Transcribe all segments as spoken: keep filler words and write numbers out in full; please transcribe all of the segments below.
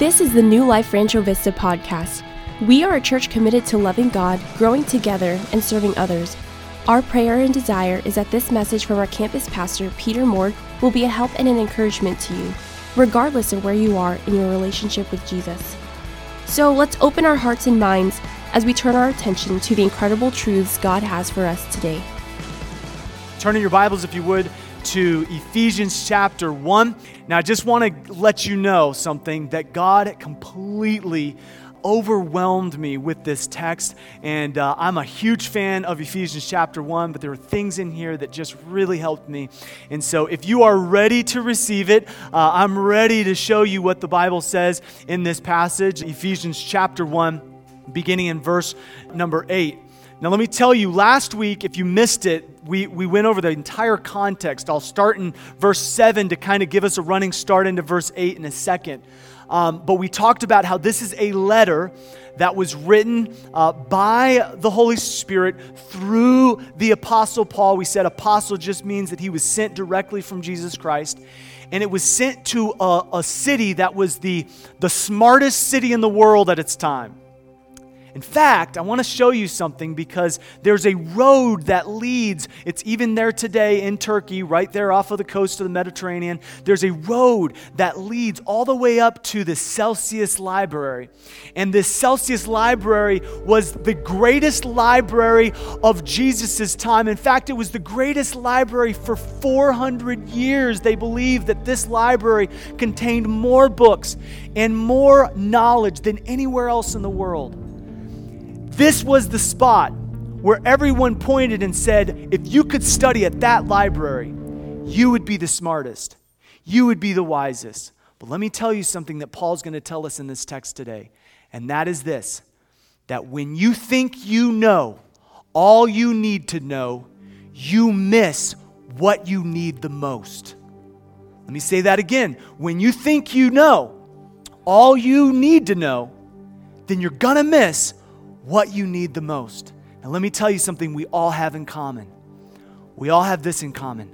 This is the New Life Rancho Vista podcast. We are a church committed to loving God, growing together, and serving others. Our prayer and desire is that this message from our campus pastor, Peter Moore, will be a help and an encouragement to you, regardless of where you are in your relationship with Jesus. So let's open our hearts and minds as we turn our attention to the incredible truths God has for us today. Turn in your Bibles, if you would, to Ephesians chapter one. Now, I just want to let you know something, that God completely overwhelmed me with this text, and uh, I'm a huge fan of Ephesians chapter one, but there are things in here that just really helped me. And so if you are ready to receive it, uh, I'm ready to show you what the Bible says in this passage, Ephesians chapter one, beginning in verse number eight. Now, let me tell you, last week, if you missed it, we, we went over the entire context. I'll start in verse seven to kind of give us a running start into verse eight in a second. Um, but we talked about how this is a letter that was written uh, by the Holy Spirit through the Apostle Paul. We said apostle just means that he was sent directly from Jesus Christ. And it was sent to a, a city that was the, the smartest city in the world at its time. In fact, I want to show you something, because there's a road that leads, it's even there today in Turkey, right there off of the coast of the Mediterranean. There's a road that leads all the way up to the Celsius Library. And this Celsius Library was the greatest library of Jesus' time. In fact, it was the greatest library for four hundred years. They believed that this library contained more books and more knowledge than anywhere else in the world. This was the spot where everyone pointed and said, if you could study at that library, you would be the smartest. You would be the wisest. But let me tell you something that Paul's going to tell us in this text today. And that is this, that when you think you know all you need to know, you miss what you need the most. Let me say that again. When you think you know all you need to know, then you're going to miss what you need the most. Now, let me tell you something we all have in common. We all have this in common.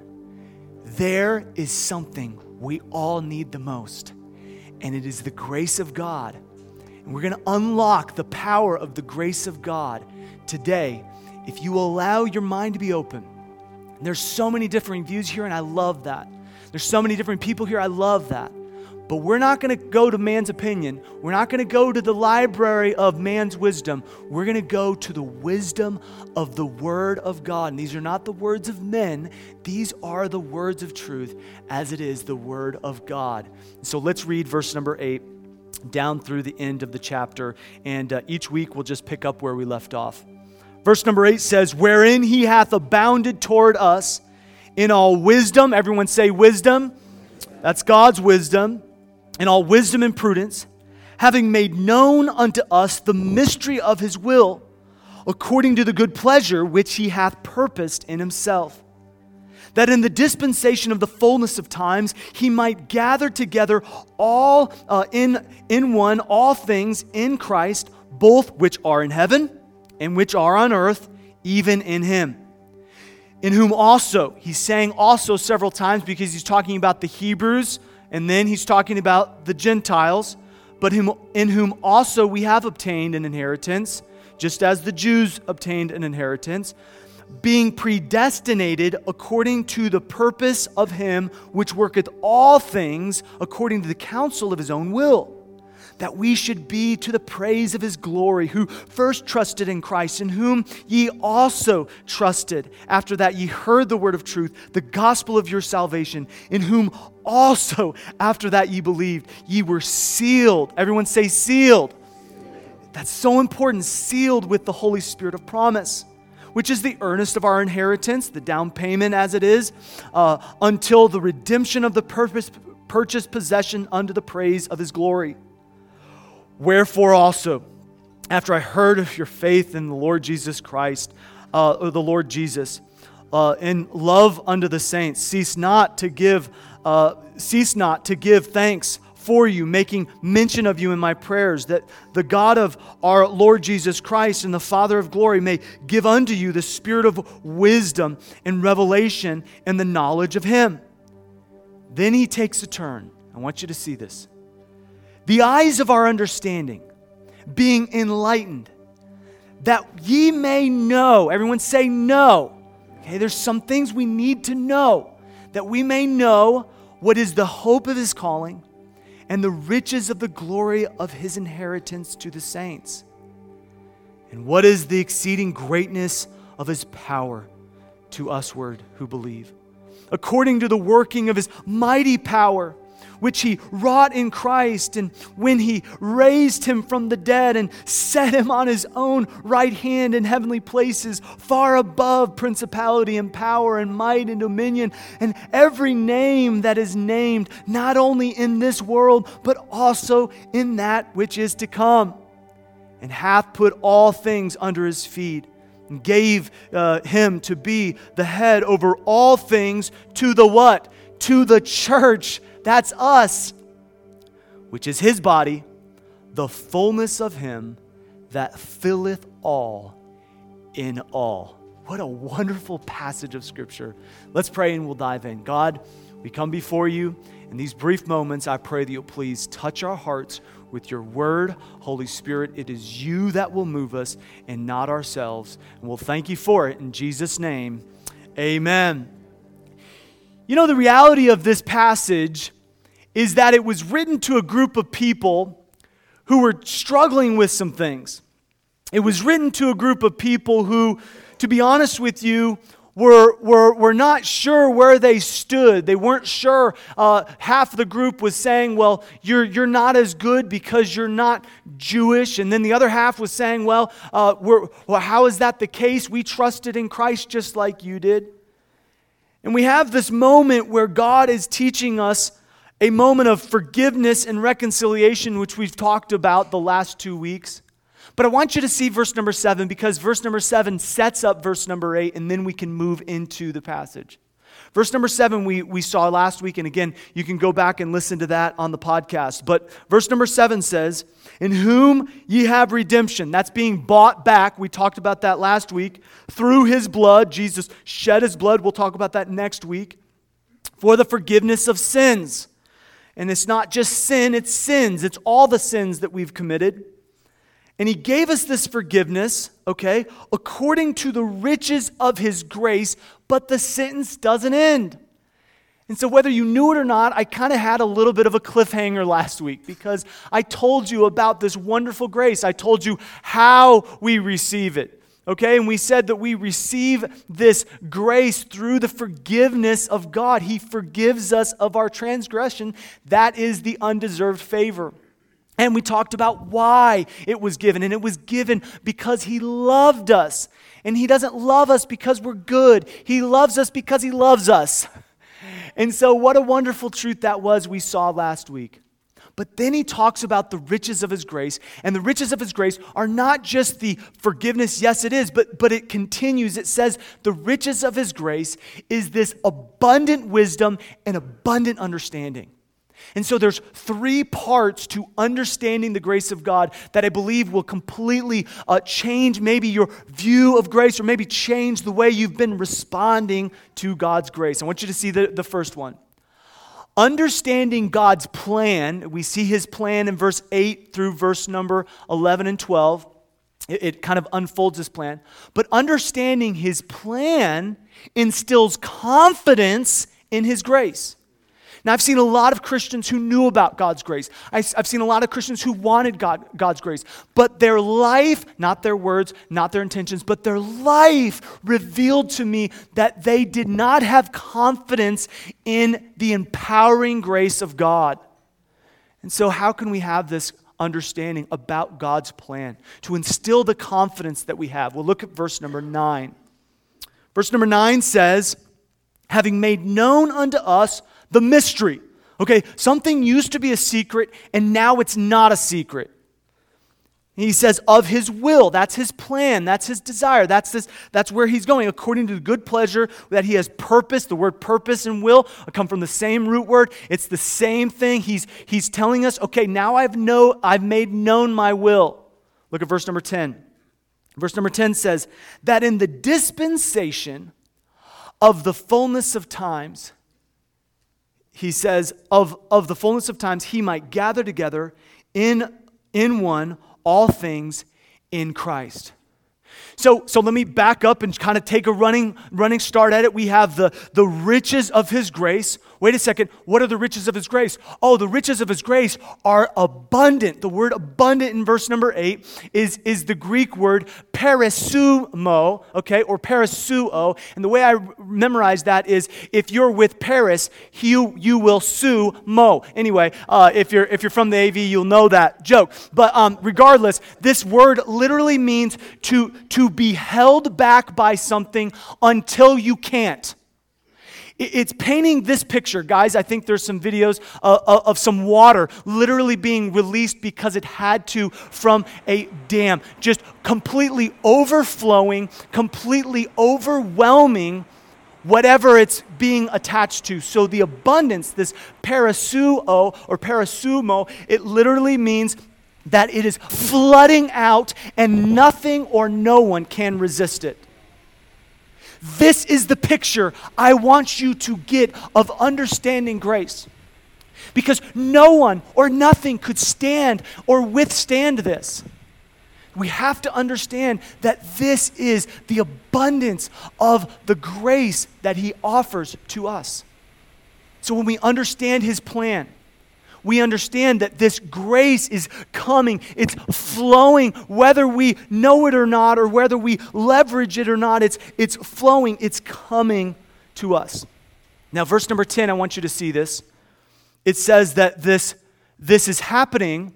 There is something we all need the most, and it is the grace of God. And we're going to unlock the power of the grace of God today if you allow your mind to be open. And there's so many different views here, and I love that. There's so many different people here. I love that. But we're not going to go to man's opinion. We're not going to go to the library of man's wisdom. We're going to go to the wisdom of the Word of God. And these are not the words of men. These are the words of truth, as it is the Word of God. So let's read verse number eight down through the end of the chapter. And uh, each week we'll just pick up where we left off. Verse number eight says, wherein he hath abounded toward us in all wisdom. Everyone say wisdom. That's God's wisdom. In all wisdom and prudence, having made known unto us the mystery of his will, according to the good pleasure which he hath purposed in himself, that in the dispensation of the fullness of times he might gather together all uh, in, in one, all things in Christ, both which are in heaven and which are on earth, even in him. In whom also, he's saying also several times because he's talking about the Hebrews, and then he's talking about the Gentiles, but him, in whom also we have obtained an inheritance, just as the Jews obtained an inheritance, being predestinated according to the purpose of him which worketh all things according to the counsel of his own will, that we should be to the praise of his glory, who first trusted in Christ, in whom ye also trusted, after that ye heard the word of truth, the gospel of your salvation, in whom also after that ye believed, ye were sealed. Everyone say sealed. That's so important, sealed with the Holy Spirit of promise, which is the earnest of our inheritance, the down payment as it is, uh, until the redemption of the purpose, purchased possession unto the praise of his glory. Wherefore also, after I heard of your faith in the Lord Jesus Christ, uh, or the Lord Jesus, uh, in love unto the saints, cease not to give, uh, cease not to give thanks for you, making mention of you in my prayers, that the God of our Lord Jesus Christ and the Father of glory may give unto you the spirit of wisdom and revelation and the knowledge of him. Then he takes a turn. I want you to see this. the eyes of our understanding being enlightened, that ye may know. Everyone say know. Okay, there's some things we need to know, that we may know what is the hope of his calling and the riches of the glory of his inheritance to the saints, and what is the exceeding greatness of his power to usward who believe, according to the working of his mighty power, which he wrought in Christ, and when he raised him from the dead and set him on his own right hand in heavenly places, far above principality and power and might and dominion, and every name that is named, not only in this world, but also in that which is to come, and hath put all things under his feet, and gave uh, him to be the head over all things to the what? To the church. That's us, which is his body, the fullness of him that filleth all in all. What a wonderful passage of Scripture. Let's pray and we'll dive in. God, we come before you in these brief moments. I pray that you'll please touch our hearts with your word. Holy Spirit, it is you that will move us and not ourselves. And we'll thank you for it in Jesus' name. Amen. You know, the reality of this passage is that it was written to a group of people who were struggling with some things. It was written to a group of people who, to be honest with you, were, were, were not sure where they stood. They weren't sure. Uh, half of the group was saying, well, you're, you're not as good because you're not Jewish. And then the other half was saying, well, uh, we're, well, how is that the case? We trusted in Christ just like you did. And we have this moment where God is teaching us a moment of forgiveness and reconciliation, which we've talked about the last two weeks. But I want you to see verse number seven, because verse number seven sets up verse number eight, and then we can move into the passage. Verse number seven we, we saw last week, and again, you can go back and listen to that on the podcast. But verse number seven says, in whom ye have redemption. That's being bought back. We talked about that last week. Through his blood. Jesus shed his blood. We'll talk about that next week. For the forgiveness of sins. And it's not just sin, it's sins. It's all the sins that we've committed. And he gave us this forgiveness, okay, according to the riches of his grace, but the sentence doesn't end. And so whether you knew it or not, I kind of had a little bit of a cliffhanger last week, because I told you about this wonderful grace. I told you how we receive it. Okay, and we said that we receive this grace through the forgiveness of God. He forgives us of our transgression. That is the undeserved favor. And we talked about why it was given. And it was given because he loved us. And he doesn't love us because we're good. He loves us because he loves us. And so what a wonderful truth that was we saw last week. But then he talks about the riches of his grace. And the riches of his grace are not just the forgiveness. Yes, it is. But, but it continues. It says the riches of his grace is this abundant wisdom and abundant understanding. And so there's three parts to understanding the grace of God that I believe will completely uh, change maybe your view of grace, or maybe change the way you've been responding to God's grace. I want you to see the, the first one. Understanding God's plan. We see his plan in verse eight through verse number eleven and twelve. It, it kind of unfolds his plan. But understanding his plan instills confidence in his grace. Now, I've seen a lot of Christians who knew about God's grace. I've seen a lot of Christians who wanted God, God's grace. But their life, not their words, not their intentions, but their life revealed to me that they did not have confidence in the empowering grace of God. And so how can we have this understanding about God's plan to instill the confidence that we have? Well, look at verse number nine. Verse number nine says, having made known unto us the mystery. Okay, something used to be a secret, and now it's not a secret. He says, of his will. That's his plan. That's his desire. That's this. That's where he's going. According to the good pleasure that he has purpose. The word purpose and will come from the same root word. It's the same thing. He's, he's telling us, okay, now I've know, I've made known my will. Look at verse number ten. Verse number ten says, that in the dispensation of the fullness of times, he says, of, of the fullness of times, he might gather together in, in one, all things in Christ. So, so let me back up and kind of take a running, running start at it. We have the, the riches of His grace. Wait a second. What are the riches of His grace? Oh, the riches of His grace are abundant. The word abundant in verse number eight is, is the Greek word perissumo, okay, or perisuo. And the way I memorize that is if you're with Paris, you, you will sue Mo. Anyway, uh, if you're if you're from the A V, you'll know that joke. But um, regardless, this word literally means to, to be held back by something until you can't. It's painting this picture, guys. I think there's some videos uh, of some water literally being released because it had to from a dam, just completely overflowing, completely overwhelming whatever it's being attached to. So the abundance, this perisuo or perisumo, it literally means that it is flooding out and nothing or no one can resist it. This is the picture I want you to get of understanding grace. Because no one or nothing could stand or withstand this. We have to understand that this is the abundance of the grace that He offers to us. So when we understand His plan, we understand that this grace is coming. It's flowing, whether we know it or not, or whether we leverage it or not. It's, it's flowing. It's coming to us. Now, verse number ten, I want you to see this. It says that this, this is happening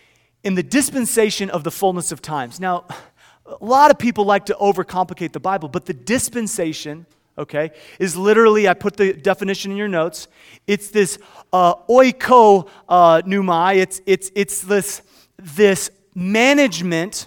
in the dispensation of the fullness of times. Now, a lot of people like to overcomplicate the Bible, but the dispensation, okay, is literally, I put the definition in your notes, it's this uh, oiko uh, pneumai, it's, it's, it's this, this management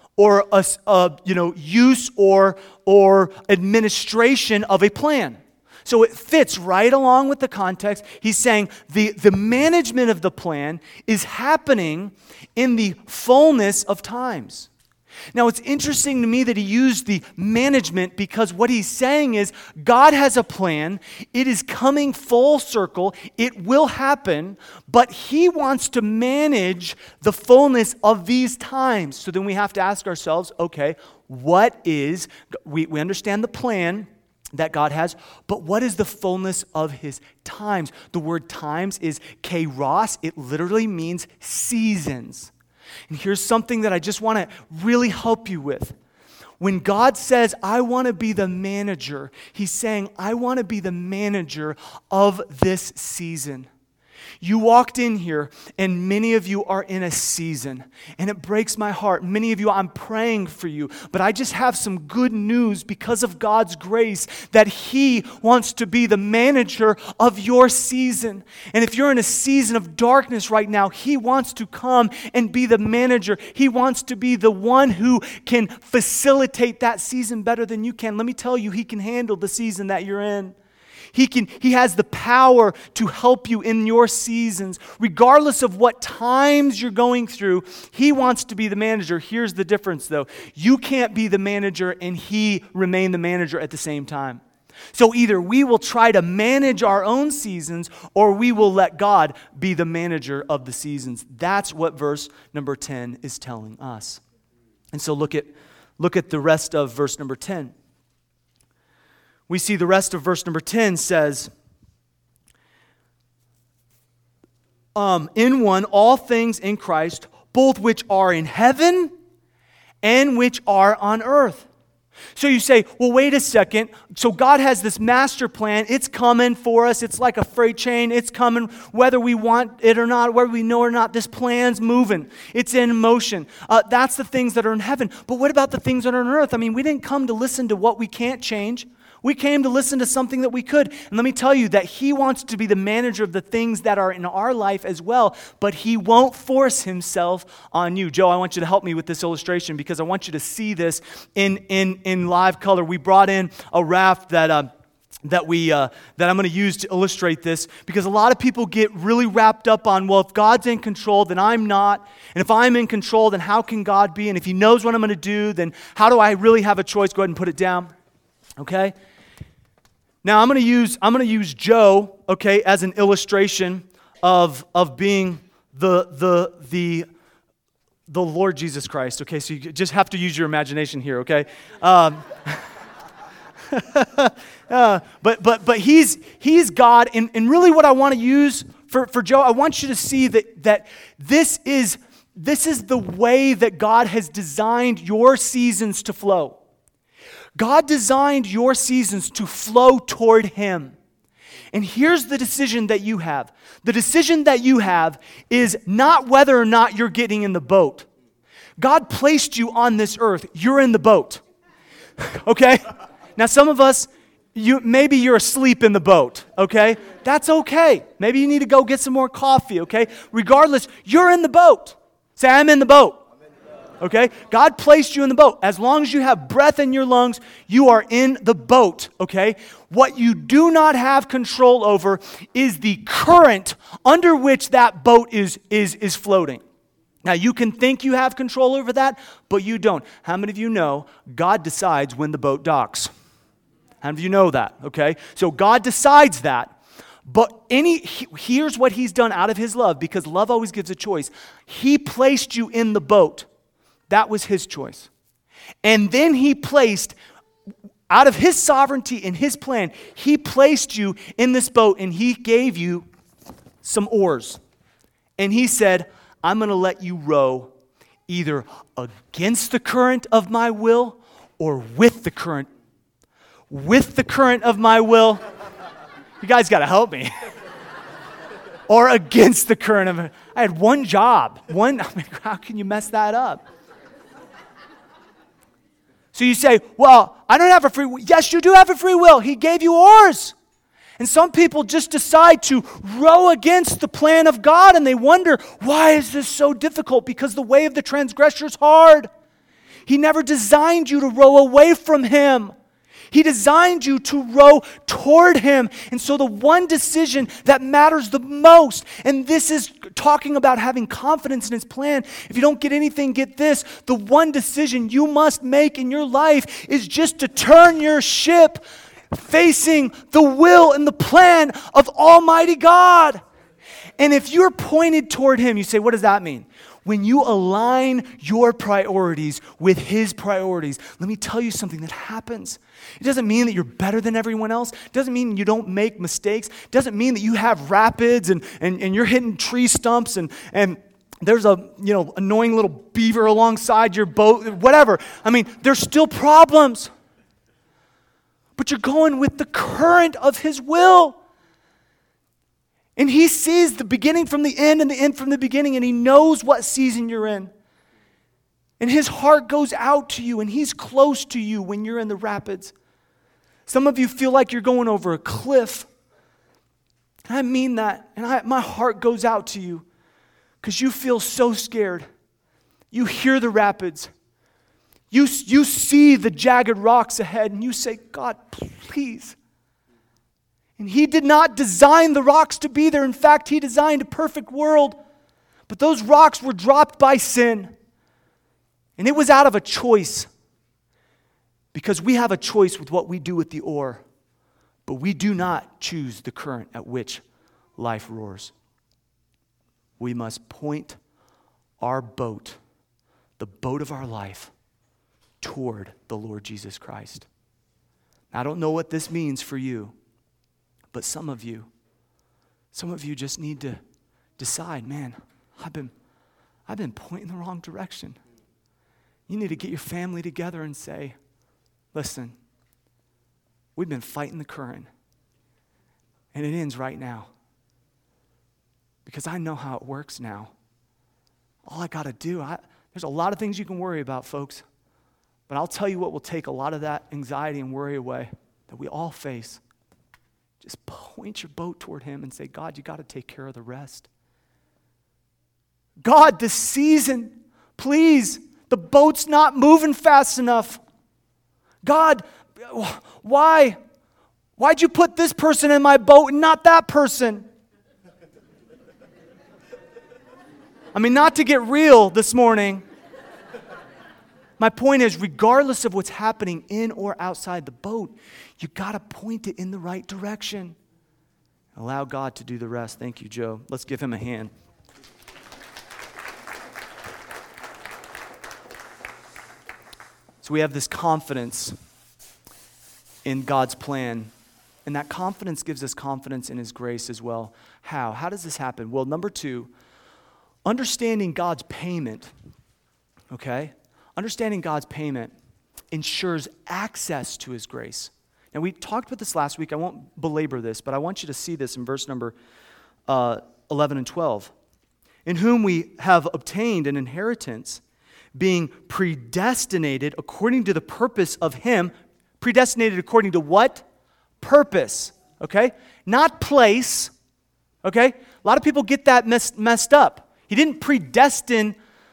or a, a, you know, use or, or administration of a plan. So it fits right along with the context. He's saying the, the management of the plan is happening in the fullness of times. Now, it's interesting to me that he used the management because what he's saying is God has a plan. It is coming full circle. It will happen, but He wants to manage the fullness of these times. So then we have to ask ourselves, okay, what is, we, we understand the plan that God has, but what is the fullness of His times? The word times is kairos. It literally means seasons. And here's something that I just want to really help you with. When God says, I want to be the manager, He's saying, I want to be the manager of this season. You walked in here, and many of you are in a season, and it breaks my heart. Many of you, I'm praying for you, but I just have some good news because of God's grace that He wants to be the manager of your season. And if you're in a season of darkness right now, He wants to come and be the manager. He wants to be the one who can facilitate that season better than you can. Let me tell you, He can handle the season that you're in. He can. He has the power to help you in your seasons. Regardless of what times you're going through, He wants to be the manager. Here's the difference, though. You can't be the manager and He remain the manager at the same time. So either we will try to manage our own seasons or we will let God be the manager of the seasons. That's what verse number ten is telling us. And so look at, look at the rest of verse number ten. We see the rest of verse number ten says, um, in one, all things in Christ, both which are in heaven and which are on earth. So you say, well, wait a second. So God has this master plan. It's coming for us. It's like a freight train. It's coming whether we want it or not, whether we know or not. This plan's moving. It's in motion. Uh, that's the things that are in heaven. But what about the things that are on earth? I mean, we didn't come to listen to what we can't change. We came to listen to something that we could. And let me tell you that He wants to be the manager of the things that are in our life as well, but He won't force Himself on you. Joe, I want you to help me with this illustration because I want you to see this in, in, in live color. We brought in a raft that... Uh, that we uh, that I'm going to use to illustrate this because a lot of people get really wrapped up on, well, if God's in control, then I'm not. And if I'm in control, then how can God be? And if He knows what I'm going to do, then how do I really have a choice? Go ahead and put it down. Okay? Now I'm going to use I'm going to use Joe, okay, as an illustration of of being the, the, the, the Lord Jesus Christ. Okay, so you just have to use your imagination here, okay? Um, uh, but but but he's he's God, and, and really what I want to use for, for Joe, I want you to see that that this is this is the way that God has designed your seasons to flow. God designed your seasons to flow toward Him. And here's the decision that you have. The decision that you have is not whether or not you're getting in the boat. God placed you on this earth. You're in the boat. Okay? Now, some of us, you maybe you're asleep in the boat, okay? That's okay. Maybe you need to go get some more coffee, okay? Regardless, you're in the boat. Say, I'm in the boat. Okay? God placed you in the boat. As long as you have breath in your lungs, you are in the boat, okay? What you do not have control over is the current under which that boat is, is, is floating. Now, you can think you have control over that, but you don't. How many of you know God decides when the boat docks? How many of you know that, okay? So God decides that. But any here's what He's done out of His love, because love always gives a choice. He placed you in the boat. That was His choice. And then He placed, out of His sovereignty and His plan, He placed you in this boat and He gave you some oars. And He said, I'm going to let you row either against the current of my will or with the current. With the current of my will. You guys got to help me. Or against the current of it. I had one job. One, I mean, how can you mess that up? So you say, well, I don't have a free will. Yes, you do have a free will. He gave you oars. And some people just decide to row against the plan of God, and they wonder, why is this so difficult? Because the way of the transgressor is hard. He never designed you to row away from Him. He designed you to row toward Him. And so the one decision that matters the most, and this is talking about having confidence in His plan. If you don't get anything, get this. The one decision you must make in your life is just to turn your ship facing the will and the plan of Almighty God. And if you're pointed toward Him, you say, what does that mean? When you align your priorities with His priorities, let me tell you something that happens. It doesn't mean that you're better than everyone else. It doesn't mean you don't make mistakes. It doesn't mean that you have rapids and, and, and you're hitting tree stumps and, and there's a you know annoying little beaver alongside your boat, whatever. I mean, there's still problems. But you're going with the current of His will. And He sees the beginning from the end and the end from the beginning, and He knows what season you're in. And His heart goes out to you, and He's close to you when you're in the rapids. Some of you feel like you're going over a cliff. And I mean that, and I, my heart goes out to you because you feel so scared. You hear the rapids. You, you see the jagged rocks ahead, and you say, God, please. And He did not design the rocks to be there. In fact, He designed a perfect world. But those rocks were dropped by sin. And it was out of a choice. Because we have a choice with what we do with the oar. But we do not choose the current at which life roars. We must point our boat, the boat of our life, toward the Lord Jesus Christ. I don't know what this means for you, but some of you, some of you just need to decide, man, I've been, I've been pointing the wrong direction. You need to get your family together and say, listen, we've been fighting the current, and it ends right now. Because I know how it works now. All I got to do, I, there's a lot of things you can worry about, folks. But I'll tell you what will take a lot of that anxiety and worry away that we all face. Just point your boat toward Him and say, God, you got to take care of the rest. God, this season, please, the boat's not moving fast enough. God, why? Why'd you put this person in my boat and not that person? I mean, not to get real this morning. My point is, regardless of what's happening in or outside the boat, you got to point it in the right direction. Allow God to do the rest. Thank you, Joe. Let's give him a hand. So we have this confidence in God's plan. And that confidence gives us confidence in his grace as well. How? How does this happen? Well, number two, understanding God's payment, okay? Understanding God's payment ensures access to his grace. Now, we talked about this last week. I won't belabor this, but I want you to see this in verse number uh, eleven and twelve. In whom we have obtained an inheritance, being predestinated according to the purpose of him. Predestinated according to what? Purpose, okay? Not place, okay? A lot of people get that mess, messed up. He didn't predestine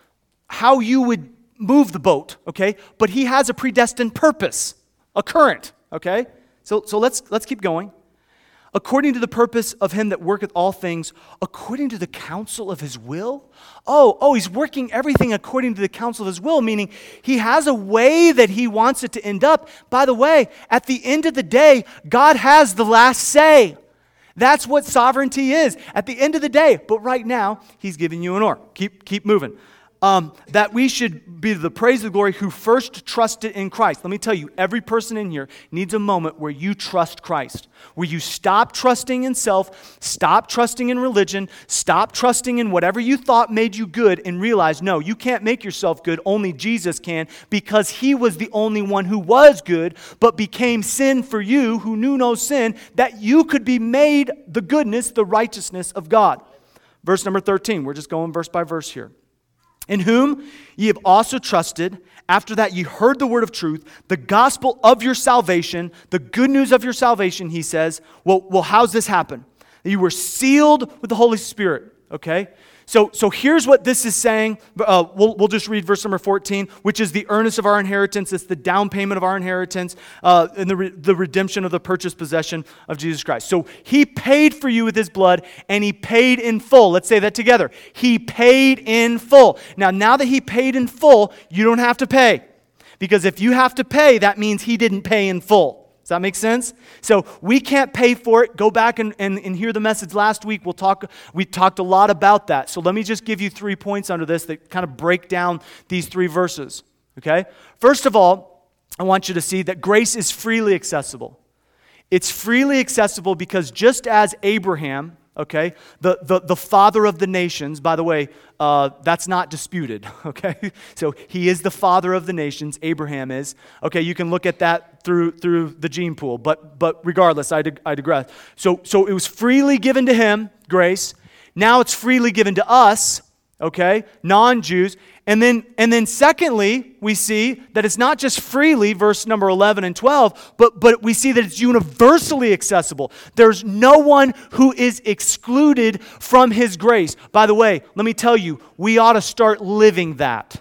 how you would move the boat, okay? But he has a predestined purpose, a current, okay? So, so let's, let's keep going. According to the purpose of him that worketh all things, according to the counsel of his will. Oh, oh, he's working everything according to the counsel of his will, meaning he has a way that he wants it to end up. By the way, at the end of the day, God has the last say. That's what sovereignty is at the end of the day. But right now, he's giving you an or. Keep, keep moving. Um, that we should be the praise of glory who first trusted in Christ. Let me tell you, every person in here needs a moment where you trust Christ, where you stop trusting in self, stop trusting in religion, stop trusting in whatever you thought made you good, and realize, no, you can't make yourself good, only Jesus can, because he was the only one who was good, but became sin for you who knew no sin, that you could be made the goodness, the righteousness of God. Verse number thirteen, we're just going verse by verse here. In whom ye have also trusted, after that ye heard the word of truth, the gospel of your salvation, the good news of your salvation, he says. Well, well, how's this happen? You were sealed with the Holy Spirit, okay? So, so here's what this is saying. Uh, we'll, we'll just read verse number fourteen, which is the earnest of our inheritance. It's the down payment of our inheritance uh, and the, re- the redemption of the purchased possession of Jesus Christ. So he paid for you with his blood, and he paid in full. Let's say that together. He paid in full. Now, now that he paid in full, you don't have to pay. Because if you have to pay, that means he didn't pay in full. Does that make sense? So we can't pay for it. Go back and, and, and hear the message last week. We'll talk. We talked a lot about that. So let me just give you three points under this that kind of break down these three verses. Okay? First of all, I want you to see that grace is freely accessible. It's freely accessible because just as Abraham, okay, the, the, the father of the nations, by the way, uh, that's not disputed, okay? So he is the father of the nations, Abraham is. Okay, you can look at that through through the gene pool, but but regardless, I, dig, I digress. So, so it was freely given to him, grace. Now it's freely given to us, okay, non-Jews. And then, and then secondly, we see that it's not just freely, verse number eleven and twelve, but, but we see that it's universally accessible. There's no one who is excluded from his grace. By the way, let me tell you, we ought to start living that.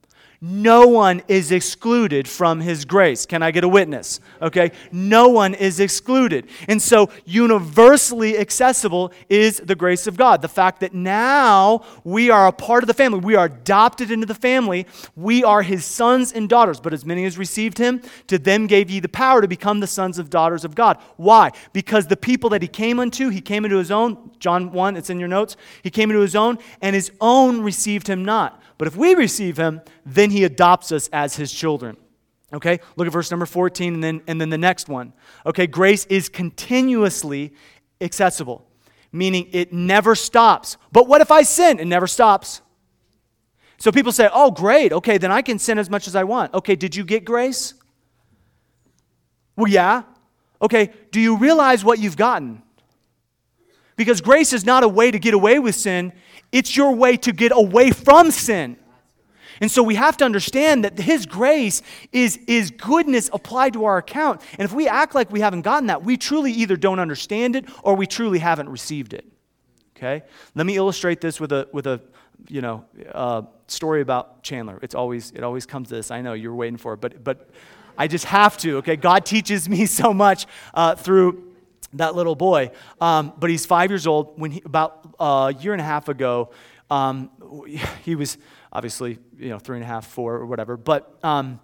No one is excluded from his grace. Can I get a witness? Okay? No one is excluded. And so universally accessible is the grace of God. The fact that now we are a part of the family. We are adopted into the family. We are his sons and daughters. But as many as received him, to them gave ye the power to become the sons and daughters of God. Why? Because the people that he came unto, he came into his own. John one, it's in your notes. He came into his own, and his own received him not. But if we receive him, then he adopts us as his children. Okay, look at verse number fourteen and then, and then the next one. Okay, grace is continuously accessible, meaning it never stops. But what if I sin? It never stops. So people say, oh, great, okay, then I can sin as much as I want. Okay, did you get grace? Well, yeah. Okay, do you realize what you've gotten? Because grace is not a way to get away with sin. It's your way to get away from sin. And so we have to understand that his grace is, is goodness applied to our account. And if we act like we haven't gotten that, we truly either don't understand it or we truly haven't received it. Okay? Let me illustrate this with a with a you know uh, story about Chandler. It's always it always comes to this. I know you're waiting for it, but but I just have to. Okay? God teaches me so much uh, through that little boy. Um, but he's five years old. When he, about a year and a half ago, um, he was obviously, you know, three and a half, four, or whatever. But um,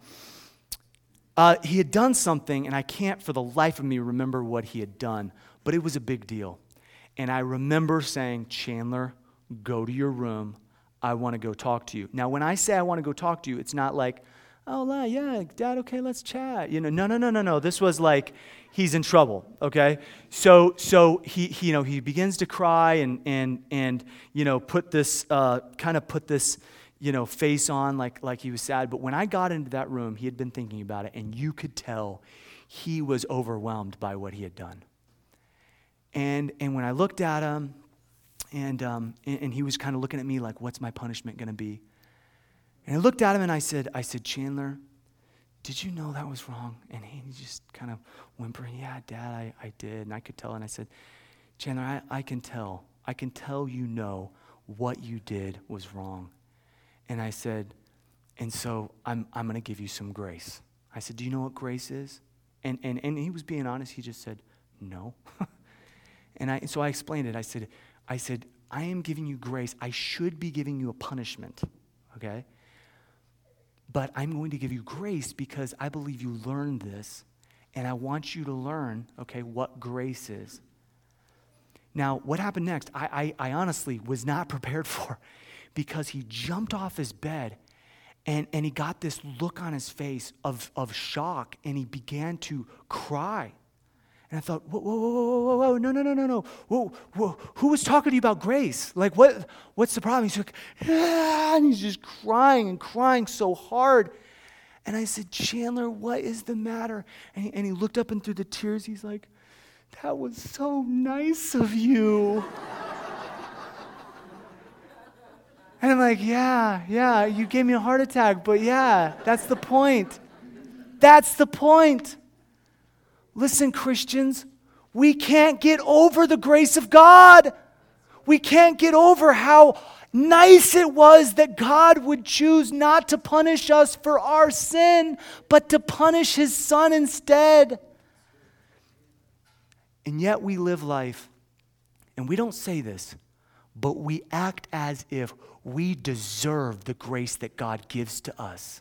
uh, he had done something, and I can't for the life of me remember what he had done. But it was a big deal. And I remember saying, Chandler, go to your room. I want to go talk to you. Now, when I say I want to go talk to you, it's not like oh, yeah, Dad, okay, let's chat. You know, no, no, no, no, no. This was like, he's in trouble, okay? So so he, he you know, he begins to cry and, and, and you know, put this, uh, kind of put this, you know, face on like, like he was sad. But when I got into that room, he had been thinking about it, and you could tell he was overwhelmed by what he had done. And and when I looked at him, and um, and, and he was kind of looking at me like, what's my punishment going to be? And I looked at him and I said, I said, Chandler, did you know that was wrong? And he just kind of whimpering, yeah, Dad, I, I did. And I could tell. And I said, Chandler, I, I can tell. I can tell you know what you did was wrong. And I said, and so I'm I'm going to give you some grace. I said, do you know what grace is? And and, and he was being honest. He just said, no. and I so I explained it. I said, I said, I am giving you grace. I should be giving you a punishment, okay? But I'm going to give you grace because I believe you learned this, and I want you to learn, okay, what grace is. Now, what happened next, I, I, I honestly was not prepared for, because he jumped off his bed, and, and he got this look on his face of, of shock, and he began to cry. And I thought, whoa, whoa, whoa, whoa, whoa, whoa, no, no, no, no, no. Whoa, whoa, who was talking to you about grace? Like, what? What's the problem? He's like, ah, and he's just crying and crying so hard. And I said, Chandler, what is the matter? And he, and he looked up, and through the tears, he's like, that was so nice of you. And I'm like, yeah, yeah, you gave me a heart attack, but yeah, that's the point. That's the point. Listen, Christians, we can't get over the grace of God. We can't get over how nice it was that God would choose not to punish us for our sin, but to punish His Son instead. And yet we live life, and we don't say this, but we act as if we deserve the grace that God gives to us.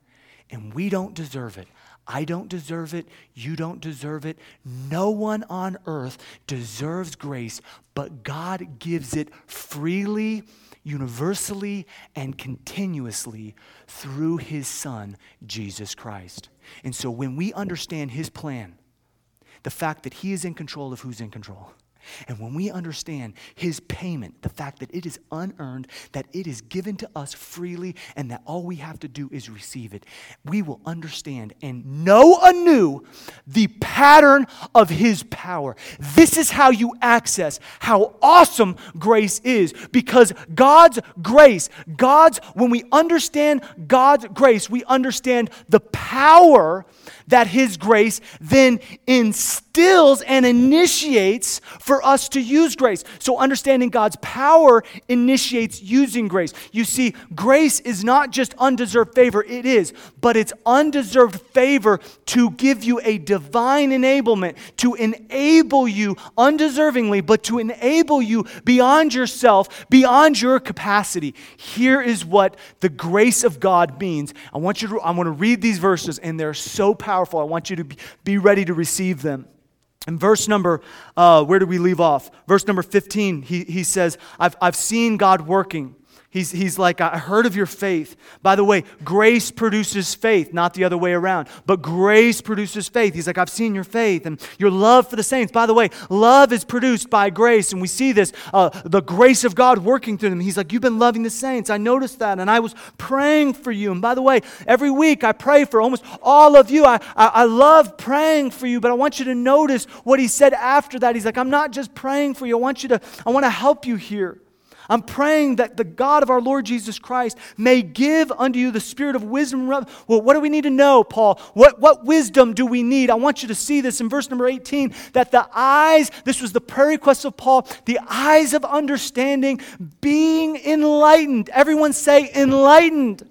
And we don't deserve it. I don't deserve it. You don't deserve it. No one on earth deserves grace, but God gives it freely, universally, and continuously through His Son, Jesus Christ. And so when we understand His plan, the fact that He is in control of who's in control, and when we understand His payment, the fact that it is unearned, that it is given to us freely, and that all we have to do is receive it, we will understand and know anew the pattern of His power. This is how you access how awesome grace is, because God's grace, God's, when we understand God's grace, we understand the power that His grace then instills and initiates for us to use grace. So understanding God's power initiates using grace. You see, grace is not just undeserved favor, it is, but it's undeserved favor to give you a divine enablement, to enable you undeservingly, but to enable you beyond yourself, beyond your capacity. Here is what the grace of God means. I want you to, I want to read these verses, and they're so powerful. I want you to be, be ready to receive them. In verse number, uh, where do we leave off? Verse number fifteen, he, he says, I've, I've seen God working. He's, he's like, I heard of your faith. By the way, grace produces faith, not the other way around. But grace produces faith. He's like, I've seen your faith and your love for the saints. By the way, love is produced by grace. And we see this, uh, the grace of God working through them. He's like, you've been loving the saints. I noticed that. And I was praying for you. And by the way, every week I pray for almost all of you. I, I, I love praying for you. But I want you to notice what he said after that. He's like, I'm not just praying for you. I want you to, I want to help you here. I'm praying that the God of our Lord Jesus Christ may give unto you the spirit of wisdom. Well, what do we need to know, Paul? What, what wisdom do we need? I want you to see this in verse number eighteen, that the eyes, this was the prayer request of Paul, the eyes of understanding being enlightened. Everyone say enlightened.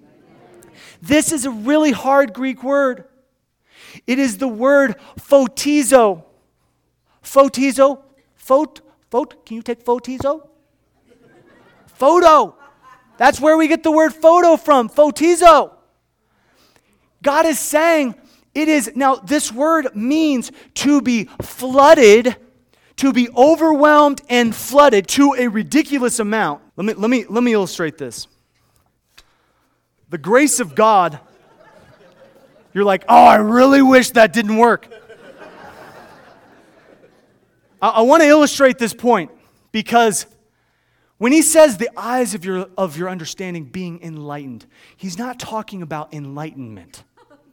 This is a really hard Greek word. It is the word photizo. Photizo. Phot, phot, can you take photizo? Photo. That's where we get the word photo from. Photizo. God is saying it is, now this word means to be flooded, to be overwhelmed and flooded to a ridiculous amount. Let me, let me, let me illustrate this. The grace of God You're like, oh, I really wish that didn't work. I, I want to illustrate this point because when he says the eyes of your, of your understanding being enlightened, he's not talking about enlightenment.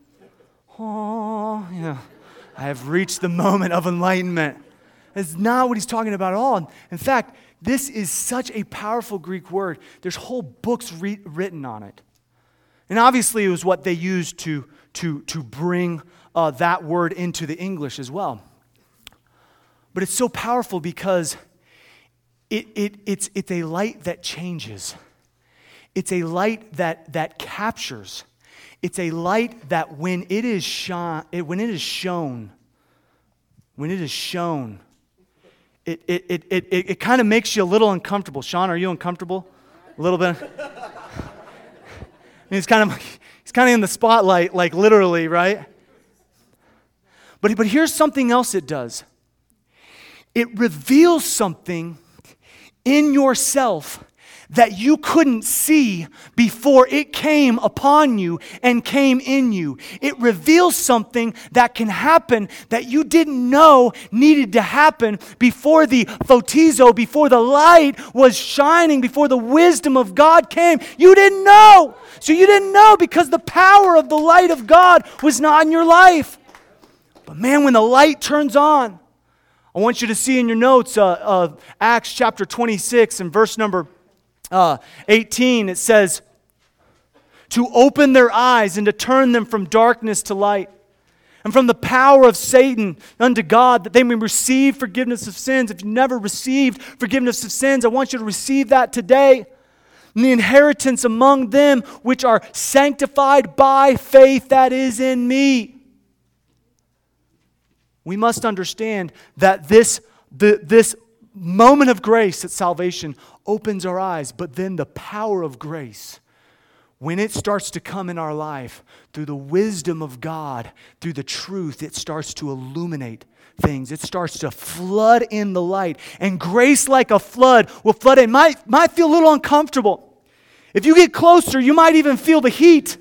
Oh, yeah, I have reached the moment of enlightenment. That's not what he's talking about at all. In fact, this is such a powerful Greek word. There's whole books re- written on it. And obviously it was what they used to, to, to bring uh, that word into the English as well. But it's so powerful because it, it, it's, it's a light that changes. It's a light that, that captures. It's a light that when it is shone, when it is shown, when it is shown, it it it it, it, it kind of makes you a little uncomfortable. Sean, are you uncomfortable? A little bit. I mean, he's kind of he's kind of in the spotlight, like literally, right? But but here's something else it does. It reveals something in yourself that you couldn't see before it came upon you and came in you. It reveals something that can happen that you didn't know needed to happen before the photizo, before the light was shining, before the wisdom of God came. You didn't know. So you didn't know because the power of the light of God was not in your life. But man, when the light turns on, I want you to see in your notes uh, uh, Acts chapter twenty-six and verse number Uh, eighteen, it says, to open their eyes and to turn them from darkness to light and from the power of Satan unto God, that they may receive forgiveness of sins. If you never received forgiveness of sins, I want you to receive that today. And the inheritance among them which are sanctified by faith that is in me. We must understand that this, the, this moment of grace at salvation opens our eyes, but then the power of grace, when it starts to come in our life through the wisdom of God, through the truth, it starts to illuminate things. It starts to flood in the light. And grace like a flood will flood in. Might, might feel a little uncomfortable. If you get closer, you might even feel the heat.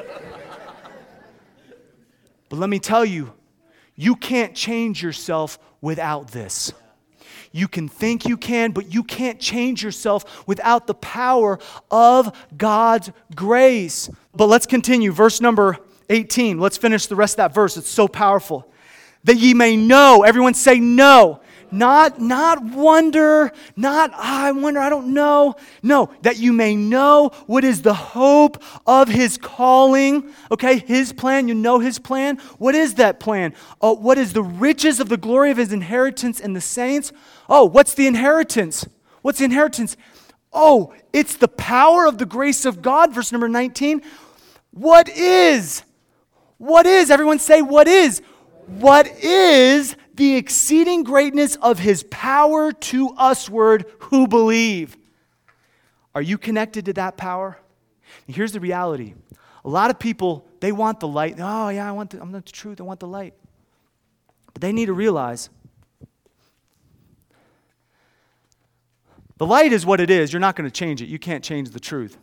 But let me tell you, you can't change yourself without this. You can think you can, but you can't change yourself without the power of God's grace. But let's continue. Verse number eighteen. Let's finish the rest of that verse. It's so powerful. That ye may know. Everyone say no. Not, not wonder, not, oh, I wonder, I don't know. No, that you may know what is the hope of His calling. Okay, His plan, you know His plan. What is that plan? Uh, what is the riches of the glory of His inheritance in the saints? Oh, what's the inheritance? What's the inheritance? Oh, it's the power of the grace of God, verse number nineteen. What is? What is? Everyone say, what is? What is the exceeding greatness of His power to usward who believe? Are you connected to that power? And here's the reality. A lot of people, they want the light. Oh, yeah, I want the, I want the truth. I want the light. But they need to realize the light is what it is. You're not going to change it. You can't change the truth.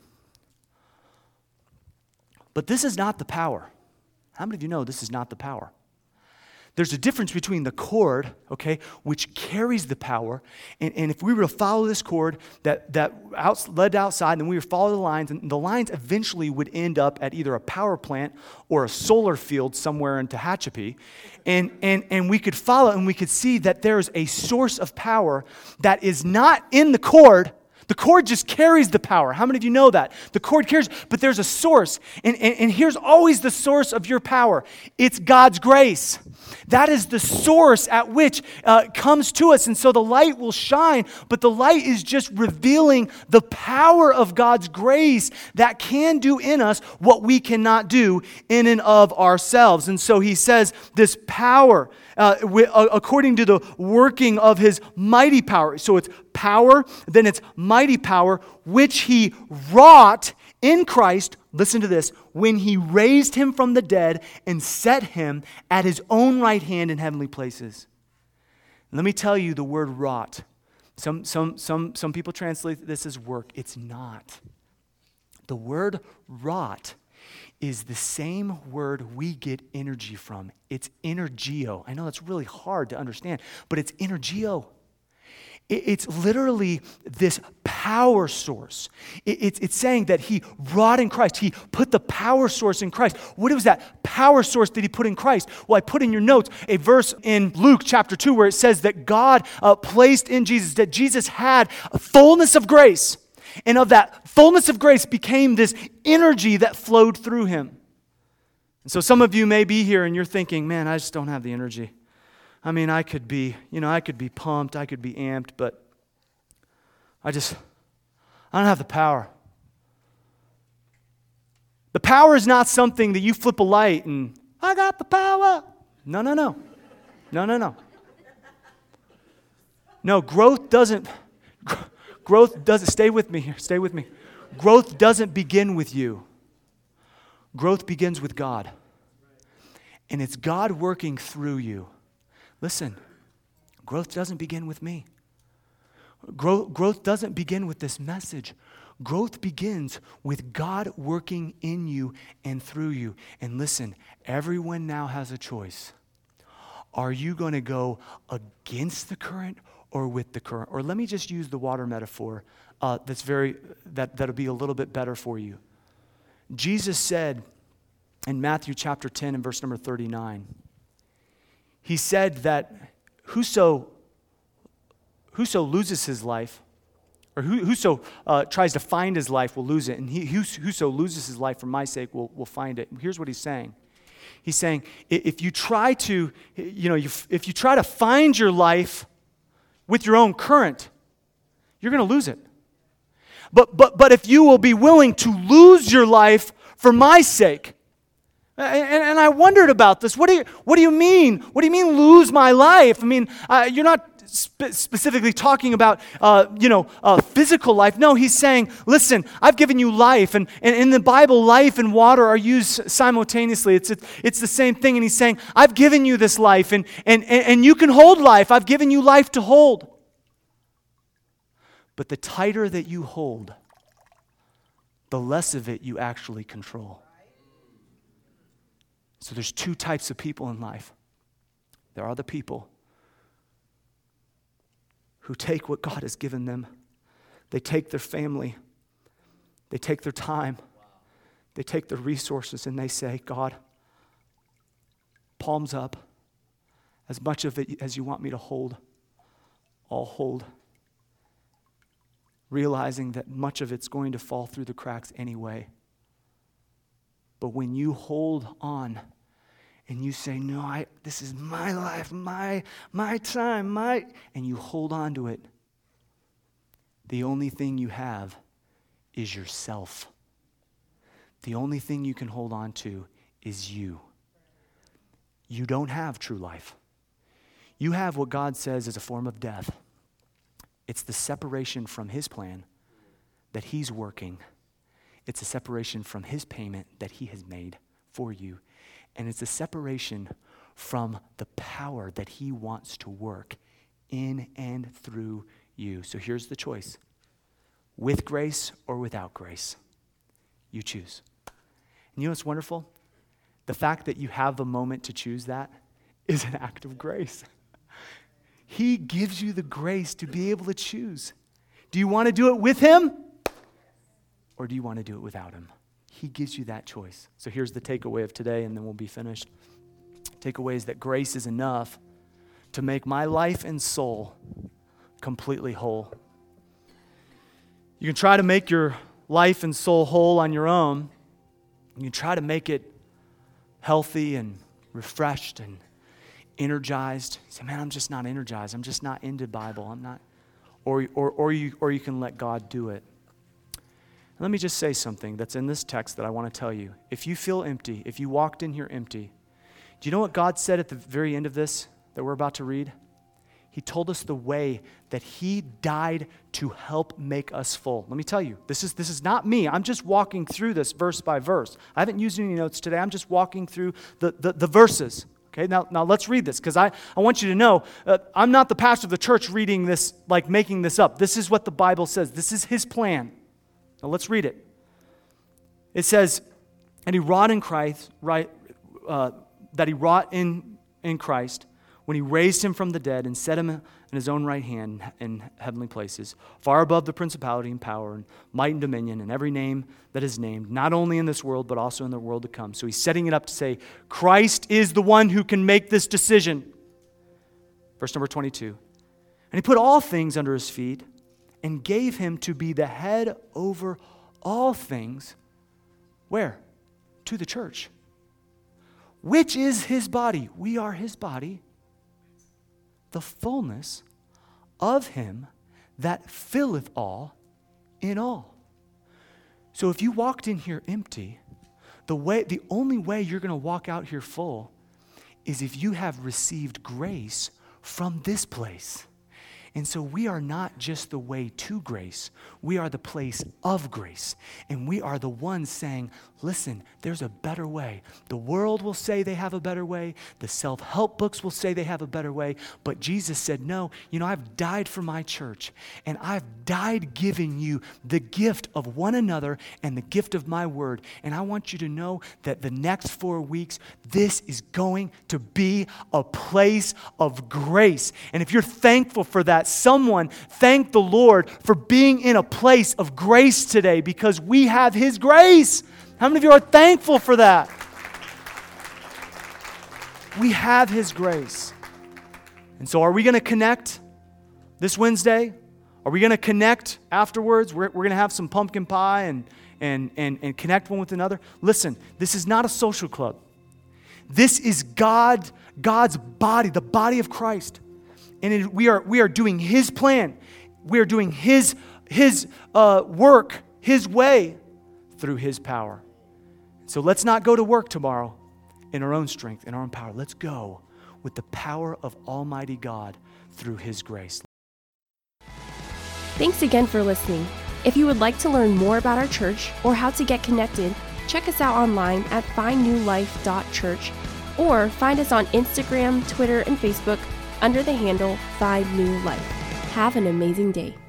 But this is not the power. How many of you know this is not the power? There's a difference between the cord, okay, which carries the power, and, and if we were to follow this cord that, that out, led outside, and then we would follow the lines, and the lines eventually would end up at either a power plant or a solar field somewhere in Tehachapi, and, and, and we could follow, and we could see that there's a source of power that is not in the cord. The cord just carries the power. How many of you know that? The cord carries, but there's a source. And, and, and here's always the source of your power. It's God's grace. That is the source at which uh, comes to us. And so the light will shine, but the light is just revealing the power of God's grace that can do in us what we cannot do in and of ourselves. And so he says this power, uh, w- uh, according to the working of His mighty power. So it's power, then it's mighty power, which He wrought in Christ, listen to this, when He raised Him from the dead and set Him at His own right hand in heavenly places. Let me tell you the word wrought. Some, some, some, some people translate this as work. It's not. The word wrought is the same word we get energy from. It's energio. I know that's really hard to understand, but it's energio. It's literally this power source. It's, it's saying that he wrought in Christ. He put the power source in Christ. What was that power source that he put in Christ? Well, I put in your notes a verse in Luke chapter two where it says that God uh, placed in Jesus, that Jesus had a fullness of grace. And of that fullness of grace became this energy that flowed through him. And so some of you may be here and you're thinking, man, I just don't have the energy. I mean, I could be, you know, I could be pumped, I could be amped, but I just, I don't have the power. The power is not something that you flip a light and, I got the power. No, no, no. No, no, no. No, growth doesn't, growth doesn't, stay with me here, stay with me. Growth doesn't begin with you. Growth begins with God. And it's God working through you. Listen, growth doesn't begin with me. Growth, growth doesn't begin with this message. Growth begins with God working in you and through you. And listen, everyone now has a choice. Are you going to go against the current or with the current? Or let me just use the water metaphor uh, that's very that, that'll be a little bit better for you. Jesus said in Matthew chapter ten and verse number thirty-nine, he said that whoso, whoso loses his life, or who, whoso uh, tries to find his life will lose it, and he, whoso loses his life for my sake will, will find it. Here's what he's saying. He's saying, if you try to, you know, if you try to find your life with your own current, you're going to lose it. But but but if you will be willing to lose your life for my sake. And, and I wondered about this. What do you What do you mean? What do you mean lose my life? I mean, uh, you're not spe- specifically talking about uh, you know uh, physical life. No, he's saying, listen, I've given you life, and, and in the Bible, life and water are used simultaneously. It's it's, it's the same thing. And he's saying, I've given you this life, and and and you can hold life. I've given you life to hold. But the tighter that you hold, the less of it you actually control. So there's two types of people in life. There are the people who take what God has given them. They take their family. They take their time. They take their resources and they say, God, palms up. As much of it as you want me to hold, I'll hold. Realizing that much of it's going to fall through the cracks anyway. But when you hold on and you say, no, I, this is my life, my, my time, my, and you hold on to it, the only thing you have is yourself. The only thing you can hold on to is you. You don't have true life. You have what God says is a form of death. It's the separation from His plan that He's working. It's a separation from His payment that He has made for you. And it's a separation from the power that He wants to work in and through you. So here's the choice. With grace or without grace. You choose. And you know what's wonderful? The fact that you have the moment to choose that is an act of grace. He gives you the grace to be able to choose. Do you want to do it with Him? Or do you want to do it without Him? He gives you that choice. So here's the takeaway of today, and then we'll be finished. Takeaway is that grace is enough to make my life and soul completely whole. You can try to make your life and soul whole on your own. You can try to make it healthy and refreshed and energized. You say, man, I'm just not energized. I'm just not into Bible. I'm not. Or, or, or, you, or you can let God do it. Let me just say something that's in this text that I want to tell you. If you feel empty, if you walked in here empty, do you know what God said at the very end of this that we're about to read? He told us the way that He died to help make us full. Let me tell you, this is this is not me. I'm just walking through this verse by verse. I haven't used any notes today. I'm just walking through the, the, the verses. Okay, now, now let's read this, because I, I want you to know, uh, I'm not the pastor of the church reading this, like making this up. This is what the Bible says. This is His plan. Now let's read it. It says, And he wrought in Christ, right, uh, that he wrought in, in Christ when he raised him from the dead and set him in his own right hand in heavenly places, far above the principality and power and might and dominion and every name that is named, not only in this world, but also in the world to come. So he's setting it up to say, Christ is the one who can make this decision. Verse number twenty-two. And he put all things under his feet and gave him to be the head over all things. Where? To the church. Which is his body. We are his body. The fullness of him that filleth all in all. So if you walked in here empty, the way, the only way you're going to walk out here full is if you have received grace from this place. And so we are not just the way to grace. We are the place of grace. And we are the ones saying, listen, there's a better way. The world will say they have a better way. The self-help books will say they have a better way. But Jesus said, no, you know, I've died for my church. And I've died giving you the gift of one another and the gift of my word. And I want you to know that the next four weeks, this is going to be a place of grace. And if you're thankful for that, someone thank the Lord for being in a place of grace today because we have his grace. How many of you are thankful for that? We have his grace. And so are we going to connect this Wednesday? Are we going to connect afterwards? We're, we're going to have some pumpkin pie and, and, and, and connect one with another. Listen, this is not a social club. This is God, God's body, the body of Christ. And it, we are we are doing his plan. We are doing his, his uh, work, his way, through his power. So let's not go to work tomorrow in our own strength, in our own power. Let's go with the power of Almighty God through his grace. Thanks again for listening. If you would like to learn more about our church or how to get connected, check us out online at find new life dot church or find us on Instagram, Twitter, and Facebook under the handle Find New Life. Have an amazing day.